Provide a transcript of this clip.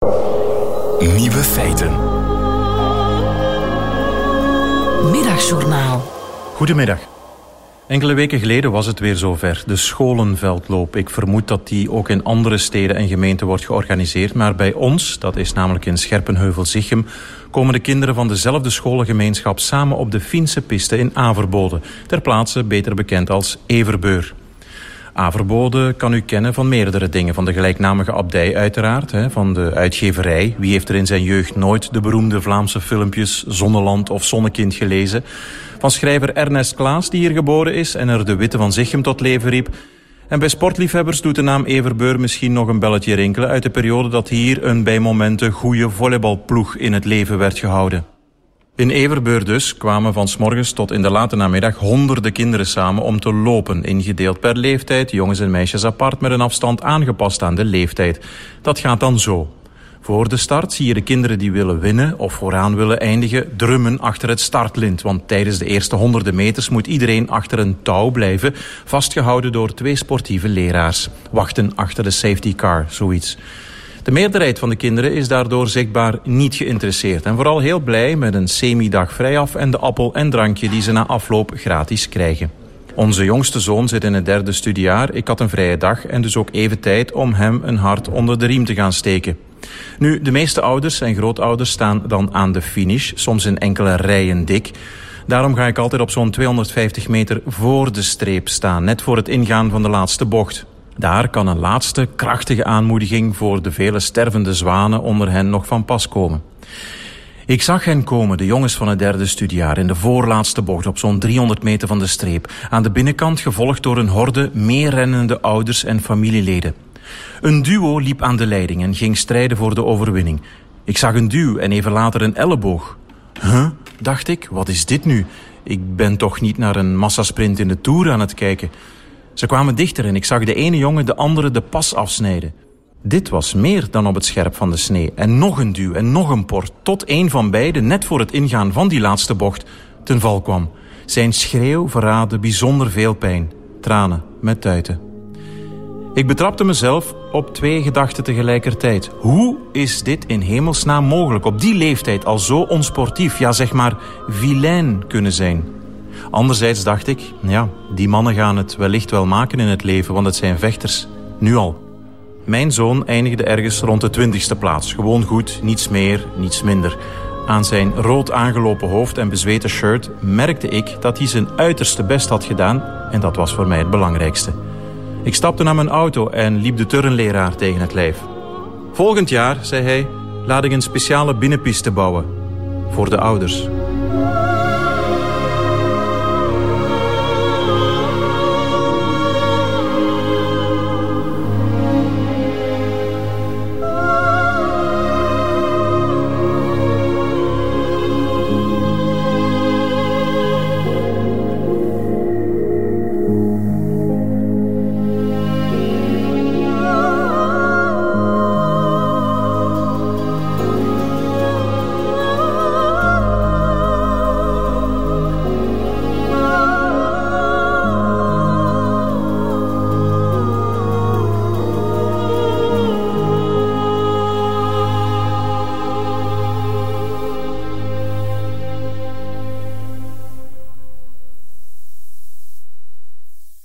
Nieuwe feiten. Middagjournaal. Goedemiddag. Enkele weken geleden was het weer zover. De scholenveldloop. Ik vermoed dat die ook in andere steden en gemeenten wordt georganiseerd. Maar bij ons, dat is namelijk in Scherpenheuvel-Zichem, komen de kinderen van dezelfde scholengemeenschap samen op de Fiense piste in Averbode. Ter plaatse beter bekend als Everbeur. Averbode kan u kennen van meerdere dingen. Van de gelijknamige abdij uiteraard, van de uitgeverij. Wie heeft er in zijn jeugd nooit de beroemde Vlaamse filmpjes Zonneland of Zonnekind gelezen? Van schrijver Ernest Klaas, die hier geboren is en er de Witte van Zichem tot leven riep. En bij sportliefhebbers doet de naam Everbeur misschien nog een belletje rinkelen uit de periode dat hier een bij momenten goede volleybalploeg in het leven werd gehouden. In Everbeur dus kwamen van 's morgens tot in de late namiddag honderden kinderen samen om te lopen, ingedeeld per leeftijd, jongens en meisjes apart met een afstand aangepast aan de leeftijd. Dat gaat dan zo. Voor de start zie je de kinderen die willen winnen of vooraan willen eindigen drummen achter het startlint. Want tijdens de eerste honderden meters moet iedereen achter een touw blijven, vastgehouden door 2 sportieve leraars. Wachten achter de safety car, zoiets. De meerderheid van de kinderen is daardoor zichtbaar niet geïnteresseerd en vooral heel blij met een semi-dag vrijaf en de appel en drankje die ze na afloop gratis krijgen. Onze jongste zoon zit in het 3e studiejaar. Ik had een vrije dag en dus ook even tijd om hem een hart onder de riem te gaan steken. Nu, de meeste ouders en grootouders staan dan aan de finish, soms in enkele rijen dik. Daarom ga ik altijd op zo'n 250 meter voor de streep staan, net voor het ingaan van de laatste bocht. Daar kan een laatste krachtige aanmoediging voor de vele stervende zwanen onder hen nog van pas komen. Ik zag hen komen, de jongens van het 3e studiejaar, in de voorlaatste bocht op zo'n 300 meter van de streep. Aan de binnenkant gevolgd door een horde meerennende ouders en familieleden. Een duo liep aan de leiding en ging strijden voor de overwinning. Ik zag een duw en even later een elleboog. Dacht ik, wat is dit nu? Ik ben toch niet naar een massasprint in de Tour aan het kijken. Ze kwamen dichter en ik zag de ene jongen de andere de pas afsnijden. Dit was meer dan op het scherp van de snee. En nog een duw en nog een port, tot een van beiden net voor het ingaan van die laatste bocht ten val kwam. Zijn schreeuw verraadde bijzonder veel pijn. Tranen met tuiten. Ik betrapte mezelf op 2 gedachten tegelijkertijd. Hoe is dit in hemelsnaam mogelijk? Op die leeftijd al zo onsportief, ja zeg maar vilain kunnen zijn. Anderzijds dacht ik, ja, die mannen gaan het wellicht wel maken in het leven, want het zijn vechters. Nu al. Mijn zoon eindigde ergens rond de 20e plaats. Gewoon goed, niets meer, niets minder. Aan zijn rood aangelopen hoofd en bezweten shirt merkte ik dat hij zijn uiterste best had gedaan en dat was voor mij het belangrijkste. Ik stapte naar mijn auto en liep de turnleraar tegen het lijf. Volgend jaar, zei hij, laat ik een speciale binnenpiste bouwen. Voor de ouders.